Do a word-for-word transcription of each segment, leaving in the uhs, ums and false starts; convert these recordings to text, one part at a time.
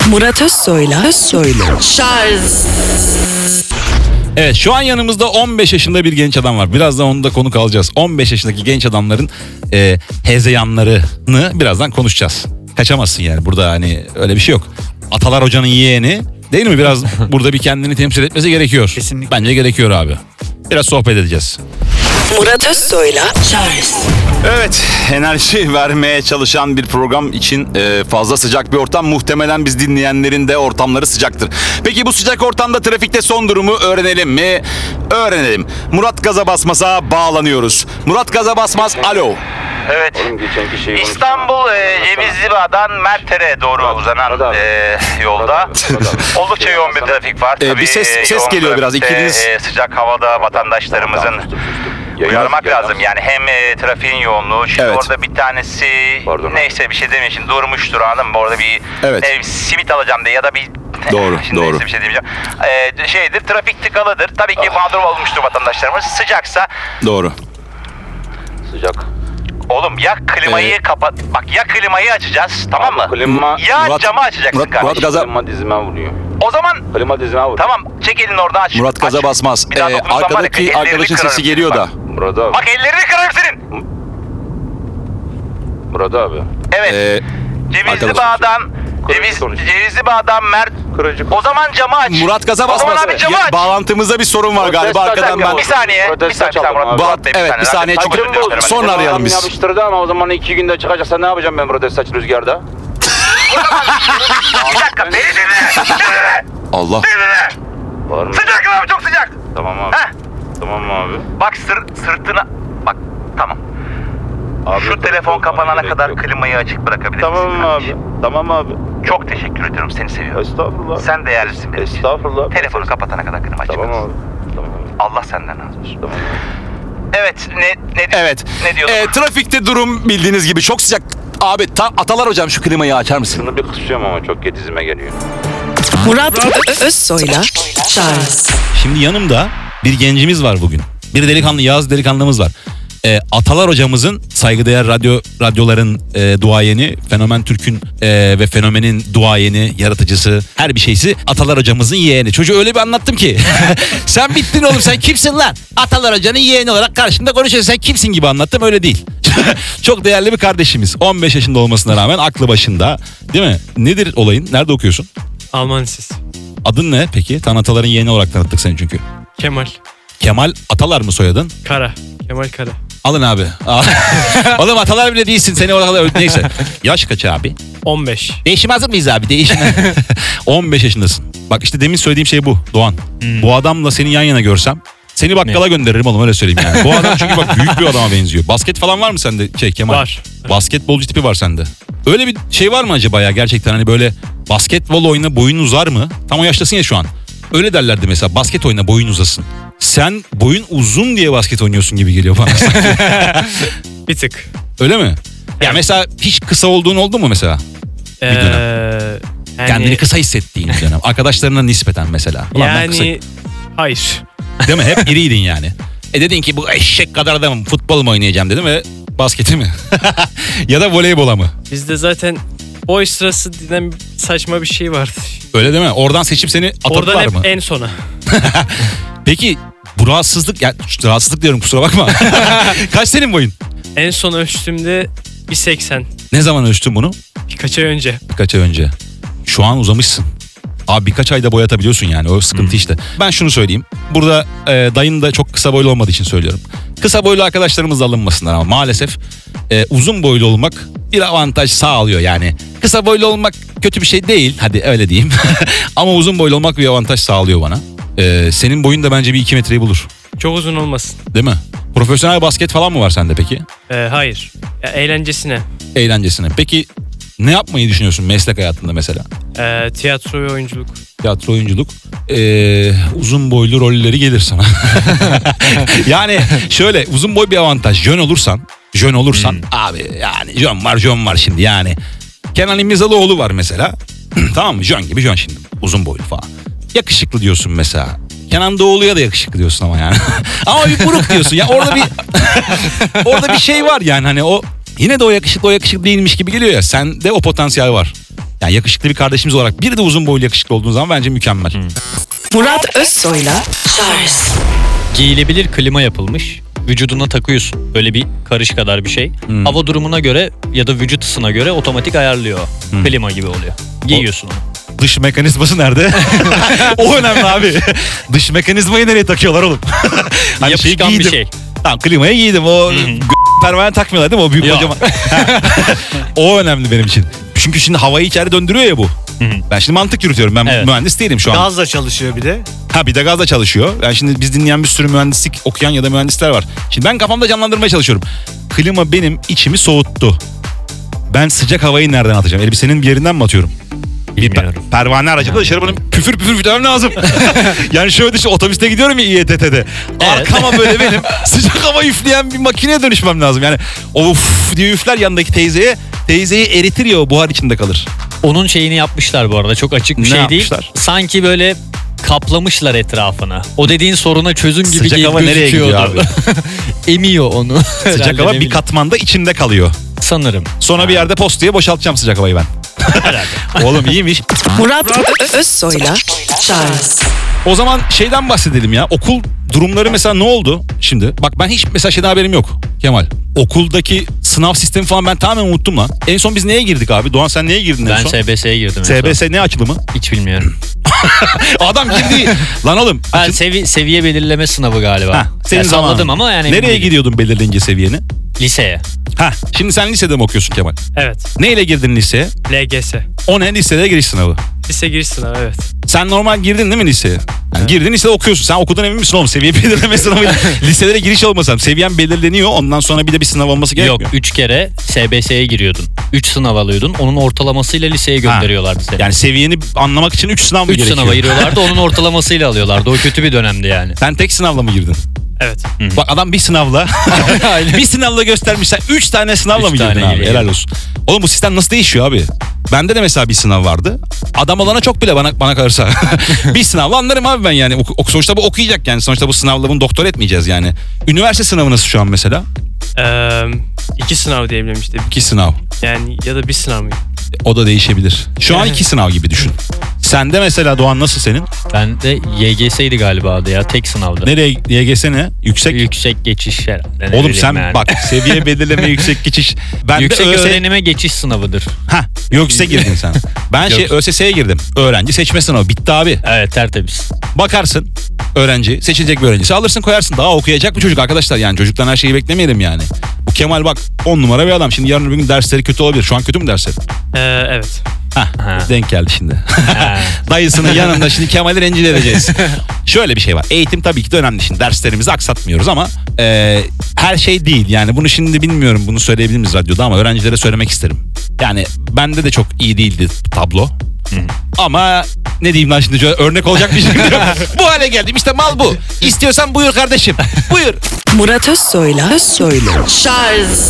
Murat Özsoy'la Özsoy'la Şarj. Evet, şu an yanımızda on beş yaşında bir genç adam var. Birazdan onu da konuk alacağız. on beş yaşındaki genç adamların e, hezeyanlarını birazdan konuşacağız. Kaçamazsın yani, burada hani öyle bir şey yok. Atalar Hoca'nın yeğeni değil mi? Biraz burada bir kendini temsil etmesi gerekiyor. Kesinlikle. Bence gerekiyor abi. Biraz sohbet edeceğiz. Murat Özsoy'la Şarj. Evet, enerji vermeye çalışan bir program için e, fazla sıcak bir ortam. Muhtemelen biz dinleyenlerin de ortamları sıcaktır. Peki bu sıcak ortamda trafikte son durumu öğrenelim mi? Öğrenelim. Murat Gaza Basmaz'a bağlanıyoruz. Murat Gaza Basmaz, alo. Evet. İstanbul e, Cevizli'den Merter'e doğru uzanan e, yolda oldukça yoğun bir trafik var. Ee, Tabii, bir ses- e, ses yoğun geliyor biraz. trafikte, İkiniz- e, sıcak havada vatandaşlarımızın uyarmak lazım. Yani hem e, trafiğin yoğunluğu. Şimdi Evet. orada bir tanesi Pardon. neyse bir şey demeyeyim. Şimdi durmuştur, anladın mı? Orada bir Evet. e, simit alacağım diye ya da bir Doğru, Şimdi doğru. neyse bir şey demeyeceğim. E, şeydir, trafik tıkalıdır. Tabii ki mağdur olmuştur vatandaşlarımız. Sıcaksa Doğru. Sıcak. Oğlum ya klimayı Ee, kapat. Bak ya klimayı açacağız, tamam mı? klima- ya Murat- camı açacaksın Murat- kardeşim. Murat Gaza- Klima dizime vuruyor. O zaman Klima dizime vuruyor. tamam, çek elini oradan aç. Murat Gaza Aç. Basmaz. Bir daha Ee, dokunursan var ya, arkadaki ellerini arkadaşın kırarım sesi senin, geliyor bak. da. Murat abi. Bak ellerini kırarım senin. Murat abi. Evet. Ee, Cevizli arkadaş- Bağ'dan Kırıcı Ceviz, konuşuyor. Cevizli Bağ'dan Mert. Kırıcı. O zaman camı aç. Murat Gaza O zaman Basmaz. abi camı Ya, aç. bağlantımızda bir sorun var galiba Protest arkadan açalım. ben. Bir saniye. Bir Protest saniye. Bir saniye açalım Murat, abi. Murat Bey, bir Evet, saniye. bir saniye, Zaten çok özür diliyorum. sonra arayalım biz. Yapıştırdı ama o zaman iki günde çıkacaksa ne yapacağım ben protest saç rüzgarda? Bir dakika, beni dinle. Allah. Beni dinle. Var mı? Sıcak abi, çok sıcak. Tamam abi. Heh. Tamam abi. Bak sır, sırtına. Bak tamam. Abi, Şu tamam, telefon tamam, kapanana gerek kadar yok. klimayı açık bırakabilir Tamam misin abi. kardeşim? Tamam abi. Çok teşekkür ediyorum, seni seviyorum. Estağfurullah. Sen değerlisin benim için. Estağfurullah. Telefonu kapatana kadar klima açık Tamam bıraksın. abi. Tamam abi. Allah senden razı olsun. Tamam. Evet, ne ne Evet. Ne diyorduk? Ee, trafikte durum bildiğiniz gibi çok sıcak. Abi ta, Atalar Hocam şu klimayı açar mısın? Şunu bir kısıyorum ama çok dizime geliyor. Murat Özsoy'la Şarj. Şimdi yanımda bir gencimiz var bugün. Bir delikanlı, Yağız delikanlımız var. Ee, Atalar Hocamızın saygıdeğer radyo radyoların e, duayeni, Fenomen Türk'ün e, ve Fenomen'in duayeni, yaratıcısı, her bir şeysi Atalar Hocamızın yeğeni. Çocuğu öyle bir anlattım ki. Sen bittin oğlum, sen kimsin lan? Atalar Hoca'nın yeğeni olarak karşımda konuşuyorsun, sen kimsin gibi anlattım, öyle değil. Çok değerli bir kardeşimiz. on beş yaşında olmasına rağmen aklı başında. Değil mi? Nedir olayın? Nerede okuyorsun? Alman Lisesi. Adın ne peki? Tan Atalar'ın yeğeni olarak tanıttık seni çünkü. Kemal. Kemal Atalar mı soyadın? Kara. Kemal Kara. Alın abi. Oğlum Atalar bile değilsin. Seni oralar neyse. Yaş kaç abi? on beş. Değişim hazır mıyız abi? Değişim. on beş yaşındasın. Bak işte demin söylediğim şey bu Doğan. Hmm. Bu adamla seni yan yana görsem seni bakkala gönderirim oğlum, öyle söyleyeyim yani. Bu adam çünkü bak büyük bir adama benziyor. Basket falan var mı sende şey Kemal? Var. Basketbolcu tipi var sende. Öyle bir şey var mı acaba ya gerçekten, hani böyle basketbol oyna boyun uzar mı? Tam o yaştasın ya şu an. Öyle derlerdi mesela, basket oyna boyun uzasın. Sen boyun uzun diye basket oynuyorsun gibi geliyor bana. Bir tık. Öyle mi? Ya Evet. mesela hiç kısa olduğun oldu mu mesela? Ee, dönem. yani, Kendini kısa hissettiğin bir dönem. Arkadaşlarına nispeten mesela. Ulan ben kısa- yani hayır. Değil mi? Hep iriydin yani. E dedin ki bu eşek kadar adamım, futbol mu oynayacağım dedim ve basketi mi? Ya da voleybola mı? Bizde zaten boy sırası denen saçma bir şey vardı. Öyle değil mi? Oradan seçip seni atadılar Oradan hep mı? en sona. Peki bu rahatsızlık, ya rahatsızlık diyorum kusura bakma. Kaç senin boyun? En son ölçtüğümde bir seksen. Ne zaman ölçtün bunu? Birkaç ay önce. Birkaç ay önce. Şu an uzamışsın. Abi birkaç ayda boyatabiliyorsun yani, o sıkıntı işte. Ben şunu söyleyeyim. Burada e, dayın da çok kısa boylu olmadığı için söylüyorum. Kısa boylu arkadaşlarımız da alınmasınlar ama maalesef e, uzun boylu olmak bir avantaj sağlıyor yani. Kısa boylu olmak kötü bir şey değil, hadi öyle diyeyim. Ama uzun boylu olmak bir avantaj sağlıyor bana. E, senin boyun da bence bir iki metreyi bulur. Çok uzun olmasın. Değil mi? Profesyonel basket falan mı var sende peki? Ee, hayır. Ya, eğlencesine. Eğlencesine. Peki ne yapmayı düşünüyorsun meslek hayatında mesela? Ee, tiyatro ve oyunculuk. Tiyatro, oyunculuk, ee, uzun boylu rolleri gelir sana. Yani şöyle, uzun boy bir avantaj. Jön olursan, jön olursan Hmm. abi yani jön var jön var şimdi yani. Kenan İmirzalıoğlu var mesela. Tamam mı? Jön gibi jön şimdi. Uzun boylu falan. Yakışıklı diyorsun mesela. Kenan Doğulu'ya da yakışıklı diyorsun ama yani. Ama bir buruk diyorsun ya, orada bir orada bir şey var yani, hani o yine de o yakışıklı o yakışıklı değilmiş gibi geliyor ya. Sende o potansiyel var. Yani yakışıklı bir kardeşimiz olarak bir de uzun boylu yakışıklı olduğun zaman bence mükemmel. Murat Özsoy'la Charles. Giyilebilir klima yapılmış. Vücuduna takıyorsun. Böyle bir karış kadar bir şey. Hmm. Hava durumuna göre ya da vücut ısısına göre otomatik ayarlıyor. Hmm. Klima gibi oluyor. Giyiyorsun onu. Dış mekanizması nerede? O önemli abi. Dış mekanizmayı nereye takıyorlar oğlum? Hani Yapışkan şeyi bir giydim. şey. Tamam, klimayı giydim. O g- pervane takmıyorlar değil mi? O büyük Yok. kocaman. O önemli benim için. Çünkü şimdi havayı içeri döndürüyor ya bu. Ben şimdi mantık yürütüyorum. Ben Evet. mühendis değilim şu an. Gazla çalışıyor bir de. Ha bir de gazla çalışıyor. Yani şimdi biz dinleyen bir sürü mühendislik okuyan ya da mühendisler var. Şimdi ben kafamda canlandırmaya çalışıyorum. Klima benim içimi soğuttu. Ben sıcak havayı nereden atacağım? Elbisenin bir yerinden mi atıyorum? Bir Bilmiyorum. per- pervane aracımda dışarı bunu püfür püfür üflemem lazım. Yani şöyle düşün, otobüste gidiyorum ya İ E T T'de. Arkama böyle benim sıcak hava üfleyen bir makineye dönüşmem lazım. Yani of diye üfler yanındaki teyzeye. Teyzeyi eritir ya, o buhar içinde kalır. Onun şeyini yapmışlar bu arada. Çok açık bir Ne şey yapmışlar? değil. Sanki böyle kaplamışlar etrafını. O dediğin soruna çözüm gibi Sıcak ge- hava nereye gidiyor gözüküyordu. Emiyor onu. Sıcak Herhalde, hava ne bir bileyim. katmanda içinde kalıyor. Sanırım. Sonra bir yerde postaya boşaltacağım sıcak havayı ben. Oğlum iyiymiş. Murat Özsoy'la Charles. O zaman şeyden bahsedelim ya. Okul durumları mesela ne oldu şimdi? Bak ben hiç mesela şeyden haberim yok Kemal. Okuldaki sınav sistemi falan ben tamamen unuttum lan. En son biz neye girdik abi? Doğan sen neye girdin en Ben son? S B S'ye girdim. en S B son. S ne açılımı? Hiç bilmiyorum. Adam girdi. Lan oğlum. Ha, açıl- sevi- seviye belirleme sınavı galiba. Ha, senin Ya zamanın. salladım ama yani. Nereye gidiyordun belirleyince seviyeni? Liseye. Ha, şimdi sen lisede mi okuyorsun Kemal? Evet. Neyle girdin liseye? L G S. O ne? Lisede giriş sınavı. Lise giriş sınavı evet. Sen normal girdin değil mi liseye? Yani girdin lisede okuyorsun. Sen okuldan emin misin oğlum? Seviye belirleme sınavı. Liselere giriş olmasam seviyen belirleniyor. Ondan sonra bir de bir sınav olması gerekmiyor. Yok üç kere S B S'ye giriyordun. üç sınav alıyordun. Onun ortalamasıyla liseye gönderiyorlardı seni. Yani seviyeni anlamak için üç sınav mı üç gerekiyor? sınava giriyorlardı. Onun ortalamasıyla alıyorlardı. O kötü bir dönemdi yani. Sen tek sınavla mı girdin? Evet. Bak adam bir sınavla bir sınavla göstermişler. Üç tane sınavla Üç mı girdin tane abi? giriyor. Helal olsun. Oğlum bu sistem nasıl değişiyor abi? Bende de mesela bir sınav vardı. Adam olana çok bile bana bana kalırsa. Bir sınavla anlarım abi ben yani. Ok- ok- sonuçta bu okuyacak yani. Sonuçta bu sınavla bunu doktor etmeyeceğiz yani. Üniversite sınavı nasıl şu an mesela? Ee, iki sınav diyebilirim işte. İki sınav. Yani ya da bir sınav mı? O da değişebilir. Şu an iki sınav gibi düşün. Sende mesela Doğan nasıl senin? Ben de Y G S'ydi galiba adı ya. Tek sınavdı. Nereye Y G S ne? Yüksek. Yüksek geçiş herhalde. ne Oğlum bileyim sen yani. bak seviye belirleme yüksek geçiş. Ben Yüksek de ÖS... öğrenime geçiş sınavıdır. Ha, YÖKS'e girdin sen. Ben şey Yok. Ö S S'ye girdim. Öğrenci seçme sınavı bitti abi. Evet tertemiz. Bakarsın öğrenci, seçilecek bir öğrencisi alırsın koyarsın. Daha okuyacak bir çocuk arkadaşlar yani. Çocuktan her şeyi beklemeyelim yani. Bu Kemal bak on numara bir adam. Şimdi yarın öbür gün dersleri kötü olabilir. Şu an kötü mü dersleri? Ee, evet. Hah, Ha. denk geldi şimdi. Ha. Dayısının yanında şimdi Kemal'i rencide edeceğiz. Şöyle bir şey var. Eğitim tabii ki de önemli. Şimdi derslerimizi aksatmıyoruz ama e, her şey değil. Yani bunu şimdi bilmiyorum, bunu söyleyebilir miyiz radyoda ama öğrencilere söylemek isterim. Yani bende de çok iyi değildi tablo. Ama ne diyeyim lan şimdi, şöyle örnek olacak bir şey yok. Bu hale geldim işte, mal bu. İstiyorsan buyur kardeşim. Buyur. Murat Özsoy'la Özsoy'la Charles.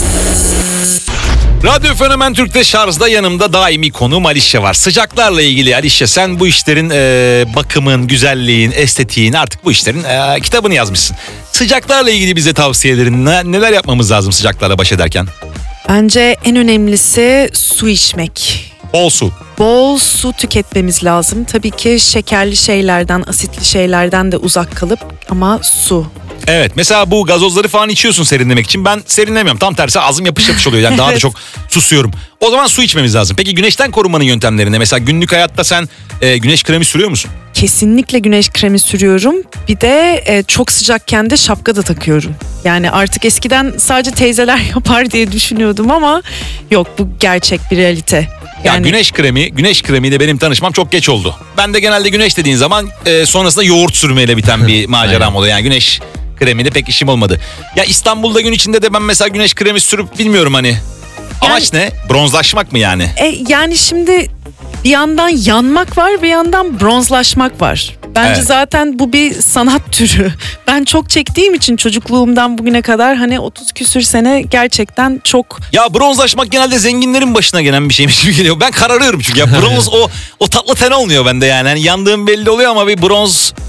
Radyo Fenomen Türk'te Şarj'da yanımda daimi konuğum Alişe var. Sıcaklarla ilgili Alişe, sen bu işlerin e, bakımın, güzelliğin, estetiğin, artık bu işlerin e, kitabını yazmışsın. Sıcaklarla ilgili bize tavsiyelerin, ne, neler yapmamız lazım sıcaklarla baş ederken? Bence en önemlisi su içmek. Bol su. Bol su tüketmemiz lazım. Tabii ki şekerli şeylerden, asitli şeylerden de uzak kalıp ama su. Evet, mesela bu gazozları falan içiyorsun serinlemek için. Ben serinlemiyorum. Tam tersi ağzım yapış yapış oluyor. Yani daha da Evet. çok susuyorum. O zaman su içmemiz lazım. Peki güneşten korunmanın yöntemlerine, mesela günlük hayatta sen e, güneş kremi sürüyor musun? Kesinlikle güneş kremi sürüyorum. Bir de e, çok sıcakken de şapka da takıyorum. Yani artık eskiden sadece teyzeler yapar diye düşünüyordum ama yok, bu gerçek bir realite. Ya Yani güneş kremi, güneş kremiyle benim tanışmam çok geç oldu. Ben de genelde güneş dediğin zaman e, sonrasında yoğurt sürmeyle biten bir maceram oluyor. Yani güneş kremiyle pek işim olmadı. Ya İstanbul'da gün içinde de ben mesela güneş kremi sürüp bilmiyorum hani. Amaç ne? Bronzlaşmak mı yani? E, yani şimdi bir yandan yanmak var, bir yandan bronzlaşmak var. Bence Evet. zaten bu bir sanat türü. Ben çok çektiğim için çocukluğumdan bugüne kadar hani otuz küsür sene gerçekten çok. Ya bronzlaşmak genelde zenginlerin başına gelen bir şeymiş gibi geliyor. Ben kararıyorum çünkü ya bronz o o tatlı ten olmuyor bende yani. Hani yandığım belli oluyor ama bir bronz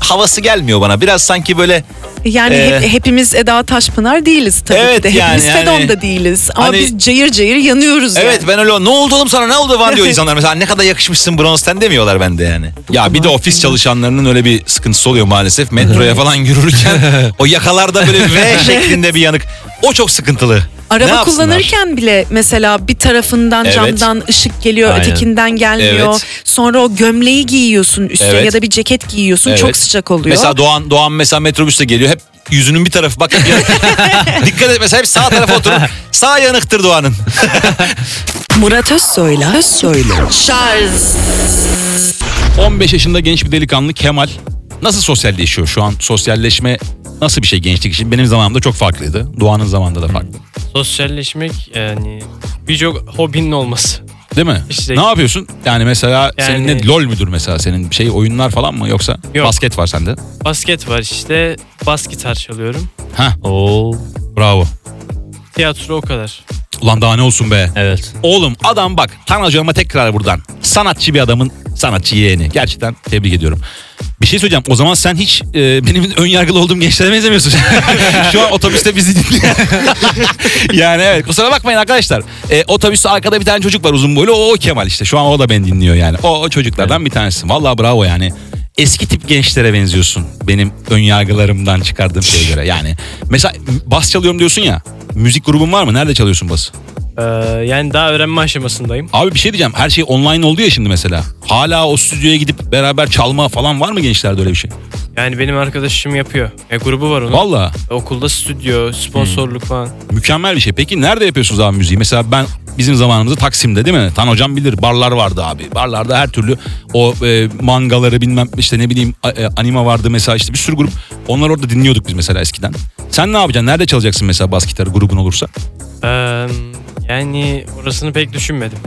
havası gelmiyor bana. Biraz sanki böyle Yani Ee, hep- hepimiz Eda Taşpınar değiliz tabii Evet, ki de. Hepimiz yani- Fedon yani- da değiliz. Ama Hani- biz cayır cayır yanıyoruz evet yani. ben öyle ne oldu oğlum sana ne oldu falan diyor insanlar. Mesela ne kadar yakışmışsın bronz ten demiyorlar bende yani. Ya bir de ofis çalışanlarının öyle bir sıkıntısı oluyor maalesef. Metroya falan yürürken o yakalarda böyle V şeklinde bir yanık. O çok sıkıntılı. Ne Araba yapsınlar? kullanırken bile mesela bir tarafından Evet. camdan ışık geliyor, Aynen. ötekinden gelmiyor. Evet. Sonra o gömleği giyiyorsun üstüne Evet. ya da bir ceket giyiyorsun. Evet. Çok sıcak oluyor. Mesela Doğan Doğan mesela metrobüste geliyor hep yüzünün bir tarafı bakın dikkat et mesela hep sağ tarafa oturur. Sağ yanıktır Doğan'ın. Murat Özsoy'la Özsoy'la Şarj on beş yaşında genç bir delikanlı Kemal nasıl sosyalleşiyor şu an? Sosyalleşme nasıl bir şey gençlik için? Benim zamanımda çok farklıydı. Doğan'ın zamanında da farklı. Sosyalleşmek yani birçok hobinin olması. Değil mi? İşte- Ne yapıyorsun? Yani mesela senin Yani- ne LOL müdür mesela senin şey oyunlar falan mı yoksa Yok. basket var sende? Basket var işte. Bas gitar çalıyorum. Ha Oo, bravo. Tiyatro o kadar. Ulan daha ne olsun be. evet. Oğlum adam bak Tan hocama tekrar buradan. Sanatçı bir adamın sanatçı yeğeni. Gerçekten tebrik ediyorum. Bir şey söyleyeceğim. O zaman sen hiç e, benim ön yargılı olduğum gençlere benzemiyorsun. Şu an otobüste bizi dinliyor. Yani evet kusura bakmayın arkadaşlar. E, otobüste arkada bir tane çocuk var uzun boylu. O, o Kemal işte. Şu an o da beni dinliyor yani. O, o çocuklardan bir tanesi. Vallahi bravo yani. Eski tip gençlere benziyorsun. Benim ön yargılarımdan çıkardığım şeye göre. Yani mesela bas çalıyorum diyorsun ya. Müzik grubun var mı? Nerede çalıyorsun bası? Ee, yani daha öğrenme aşamasındayım. Abi bir şey diyeceğim. Her şey online oldu ya şimdi mesela. Hala o stüdyoya gidip beraber çalma falan var mı gençlerde öyle bir şey? Yani benim arkadaşım yapıyor. E, grubu var onun. Vallahi Okulda stüdyo, sponsorluk falan. mükemmel bir şey. Peki nerede yapıyorsunuz abi müziği? Mesela ben bizim zamanımızda Taksim'de değil mi? Tan hocam bilir. Barlar vardı abi. Barlarda her türlü o e, mangaları bilmem işte ne bileyim a- e, anima vardı mesela işte bir sürü grup. Onlar orada dinliyorduk biz mesela eskiden. Sen ne yapacaksın? Nerede çalacaksın mesela bas gitarı grubun olursa? Ee, yani orasını pek düşünmedim.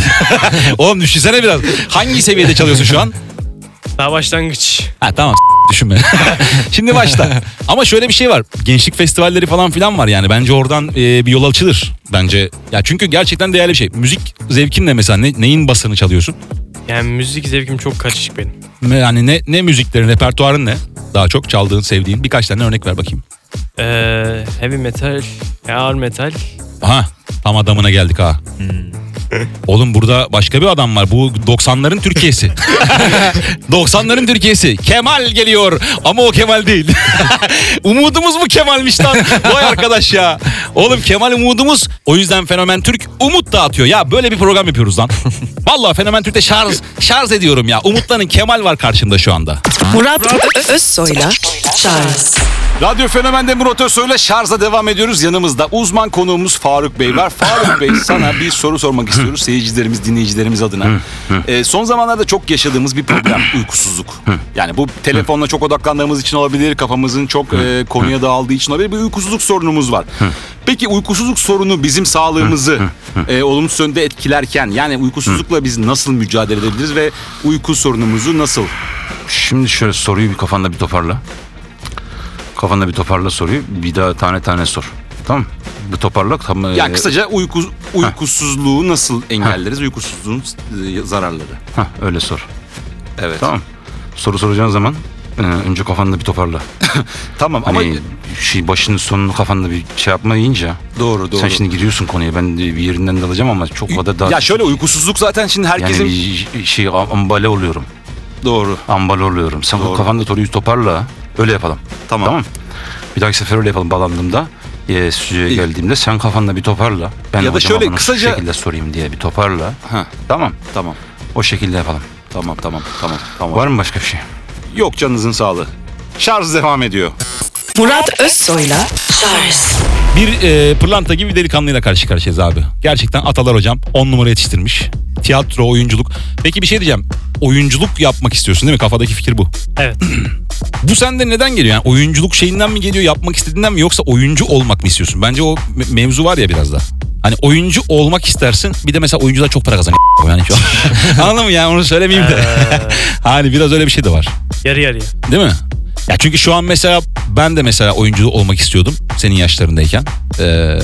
Oğlum düşünsene biraz. Hangi seviyede çalıyorsun şu an? Daha başlangıç. Ha tamam s- düşünme. Şimdi başla. Ama şöyle bir şey var. Gençlik festivalleri falan filan var yani. Bence oradan e, bir yol açılır. Bence. Ya çünkü gerçekten değerli bir şey. Müzik zevkin ne mesela? Ne, neyin basını çalıyorsun? Yani müzik zevkim çok karışık benim. Yani ne ne müziklerin, repertuarın ne? Daha çok çaldığın, sevdiğin. Birkaç tane örnek ver bakayım. Ee, heavy metal, ağır metal. Aha tam adamına geldik ha. Oğlum burada başka bir adam var. Bu doksanların Türkiye'si. doksanların Türkiye'si. Kemal geliyor ama o Kemal değil. Umudumuz mu Kemal'miş lan? Vay arkadaş ya. Oğlum Kemal umudumuz. O yüzden Fenomen Türk umut dağıtıyor. Ya böyle bir program yapıyoruz lan. Vallahi Fenomen Türk'te şarj, şarj ediyorum ya. Umutların Kemal var karşımda şu anda. Murat Ö- Özsoy'la Şarj Radyo Fenomen'de Murat Özsoy'la şarja devam ediyoruz. Yanımızda uzman konuğumuz Faruk Bey var. Faruk Bey sana bir soru sormak istiyoruz seyircilerimiz, dinleyicilerimiz adına. Ee, son zamanlarda çok yaşadığımız bir problem uykusuzluk. Yani bu telefonla çok odaklandığımız için olabilir, kafamızın çok e, konuya dağıldığı için olabilir. Bir uykusuzluk sorunumuz var. Peki uykusuzluk sorunu bizim sağlığımızı e, olumsuz yönde etkilerken yani uykusuzlukla biz nasıl mücadele edebiliriz ve uyku sorunumuzu nasıl? Şimdi şöyle soruyu bir kafanda bir toparla. Kafanda bir toparla soruyu. Bir daha tane tane sor. Tamam. Bir toparla. Tam, Yani e, kısaca uyku, uykusuzluğu nasıl engelleriz? Uykusuzluğun e, zararları. hah, öyle sor. Evet. Tamam. Soru soracağın zaman e, önce kafanda bir toparla. Tamam ama Hani şey başının sonunu kafanda bir şey yapmayınca. doğru doğru. Sen şimdi giriyorsun konuya. Ben de bir yerinden dalacağım ama çok o da da ya şöyle uykusuzluk zaten şimdi herkesin yani bir şey ambale oluyorum. doğru. Ambale oluyorum. Sen Doğru. kafanda soruyu toparla. Öyle yapalım. Tamam. Tamam. Bir dahaki sefer öyle yapalım bağlandığımda. E, stüdyoya İyi. geldiğimde sen kafanda bir toparla. Ben Ya da hocama şöyle bunu kısaca- şu şekilde sorayım diye bir toparla. Ha, Tamam. tamam. O şekilde yapalım. Tamam tamam tamam tamam. Var mı başka bir şey? Yok canınızın sağlığı. Şarj devam ediyor. Murat Özsoy'la Şarj Bir e, pırlanta gibi bir delikanlıyla karşı karşıyayız abi. Gerçekten Atalar hocam on numara yetiştirmiş. Tiyatro, oyunculuk. Peki bir şey diyeceğim. Oyunculuk yapmak istiyorsun değil mi? Kafadaki fikir bu. Evet. Bu sende neden geliyor? Yani oyunculuk şeyinden mi geliyor, yapmak istediğinden mi yoksa oyuncu olmak mı istiyorsun? Bence o me- mevzu var ya biraz da. Hani oyuncu olmak istersin. Bir de mesela oyuncular çok para kazanıyor. Yani şu an. Anladın mı yani onu söylemeyeyim de. Hani biraz öyle bir şey de var. Yarı yarıya. Değil mi? Ya çünkü şu an mesela ben de mesela oyuncu olmak istiyordum senin yaşlarındayken. Ee,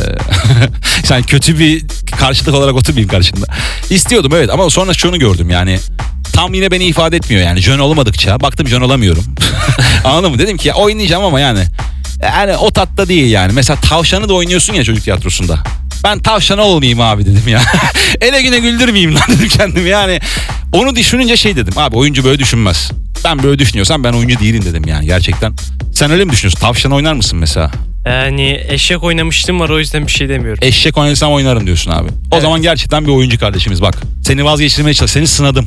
sen kötü bir karşılık olarak oturmayayım karşında. İstiyordum evet ama sonra şunu gördüm yani tam yine beni ifade etmiyor yani. Jön olmadıkça baktım jön olamıyorum. Anladın mı? Dedim ki ya oynayacağım ama yani yani o tatta değil yani. Mesela tavşanı da oynuyorsun ya çocuk tiyatrosunda. Ben tavşan olmayayım abi dedim ya. Ele güne güldürmeyeyim lan dedim kendimi yani. Onu düşününce şey dedim abi oyuncu böyle düşünmez. Ben böyle düşünüyorsam ben oyuncu değilim dedim yani gerçekten. Sen öyle mi düşünüyorsun? Tavşan oynar mısın mesela? Yani eşek oynamıştım var o yüzden bir şey demiyorum. Eşek oynasam oynarım diyorsun abi. O Evet. zaman gerçekten bir oyuncu kardeşimiz bak. Seni vazgeçirmeye çalış. Seni sınadım.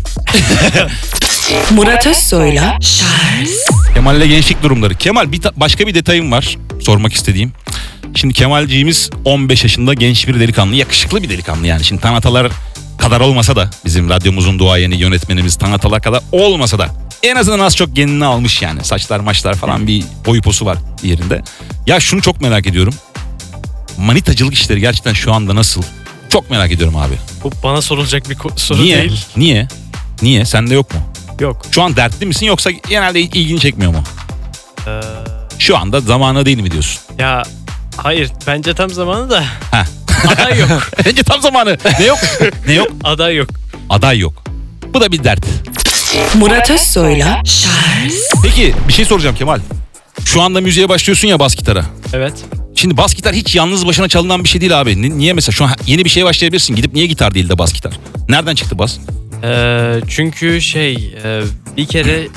Murat Özsoy'la Charles. Kemal'le gençlik durumları. Kemal bir ta- başka bir detayım var sormak istediğim. Şimdi Kemalciğimiz on beş yaşında genç bir delikanlı. Yakışıklı bir delikanlı yani. Şimdi Tanatalar kadar olmasa da bizim radyomuzun duayeni yönetmenimiz Tanatalar kadar olmasa da en azından az çok genini almış yani. Saçlar maçlar falan bir boyu posu var yerinde. Ya şunu çok merak ediyorum. Manitacılık işleri gerçekten şu anda nasıl? Çok merak ediyorum abi. Bu bana sorulacak bir ko- soru Niye? değil. Niye? Niye? Sende yok mu? Yok. Şu an dertli misin yoksa genelde ilgini çekmiyor mu? Ee, Şu anda zamanı değil mi diyorsun? ya hayır bence tam zamanı da Ha. aday yok. Bence tam zamanı. Ne yok? Ne yok? Aday yok. Aday yok. Bu da bir dert. Murat Özsoy'la Charles. Peki bir şey soracağım Kemal. Şu anda müziğe başlıyorsun ya bas gitara. Evet. Şimdi bas gitar hiç yalnız başına çalınan bir şey değil abi. Ni- Niye mesela şu an yeni bir şeye başlayabilirsin. Gidip niye gitar değil de bas gitar? Nereden çıktı bas? Ee, çünkü şey e, bir kere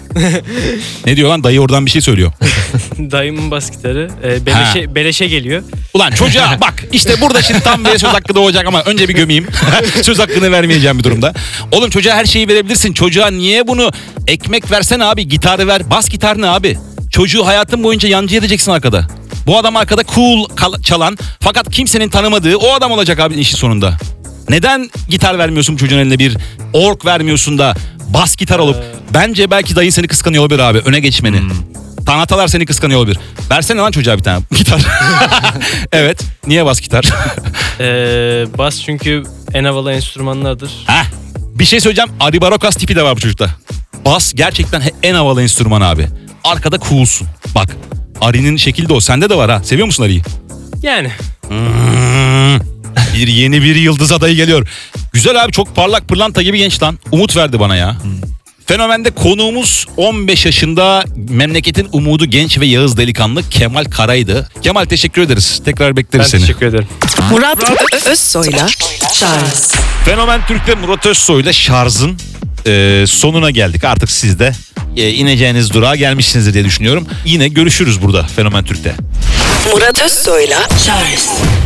Ne diyor lan? Dayı oradan bir şey söylüyor. dayımın bas gitarı e, beleşe, beleşe geliyor. Ulan çocuğa bak işte burada şimdi tam bir söz hakkı doğacak ama önce bir gömeyim. Söz hakkını vermeyeceğim bir durumda. Oğlum çocuğa her şeyi verebilirsin. Çocuğa niye bunu ekmek versene abi, gitarı ver. Bas gitar ne abi? Çocuğu hayatın boyunca yancı edeceksin arkada. Bu adam arkada cool kal- çalan fakat kimsenin tanımadığı o adam olacak abi işin sonunda. Neden gitar vermiyorsun çocuğun eline, bir org vermiyorsun da bas gitar olup bence belki dayın seni kıskanıyor olabilir abi öne geçmeni. Tanatalar seni kıskanıyor olabilir. Versene lan çocuğa bir tane gitar. Evet. Niye bas gitar? Ee, bas çünkü en havalı enstrümanlardır. Heh. Bir şey söyleyeceğim. Ari Barokas tipi de var bu çocukta. Bas gerçekten he- en havalı enstrüman abi. Arkada coolsun. Bak. Ari'nin şekli de o. Sende de var ha. Seviyor musun Ari'yi? Yani Hmm. Bir yeni bir yıldız adayı geliyor. Güzel abi, çok parlak pırlanta gibi genç lan. Umut verdi bana ya. Fenomende konuğumuz on beş yaşında memleketin umudu genç ve yağız delikanlı Kemal Kara'ydı. Kemal teşekkür ederiz. Tekrar ben bekleriz seni. teşekkür ederim. Murat Özsoy'la Charles. Fenomen Türk'te Murat Özsoy'la şarjın e, sonuna geldik. Artık siz de e, ineceğiniz durağa gelmişsinizdir diye düşünüyorum. Yine görüşürüz burada Fenomen Türk'te. Murat Özsoy'la Charles.